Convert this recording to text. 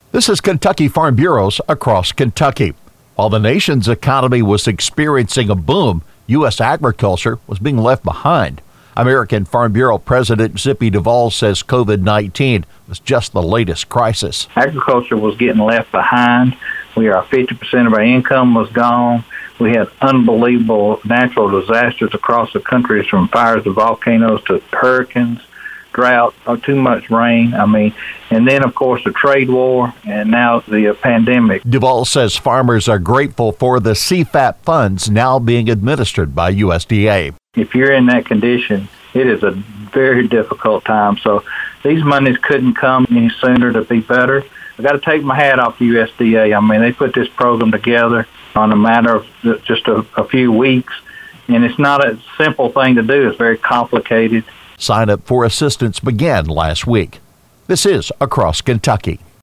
This is Kentucky Farm Bureaus across Kentucky. While the nation's economy was experiencing a boom, U.S. agriculture was being left behind. American Farm Bureau President Zippy Duvall says COVID-19 was just the latest crisis. Agriculture was getting left behind. 50% of our income was gone. We had unbelievable natural disasters across the country, from fires to volcanoes to hurricanes, drought, too much rain. And then, of course, the trade war, and now the pandemic. Duvall says farmers are grateful for the CFAP funds now being administered by USDA. If you're in that condition, it is a very difficult time. So these monies couldn't come any sooner to be better. I got to take my hat off to USDA. They put this program together on a matter of just a few weeks, and it's not a simple thing to do. It's very complicated. Sign up for assistance began last week. This is Across Kentucky.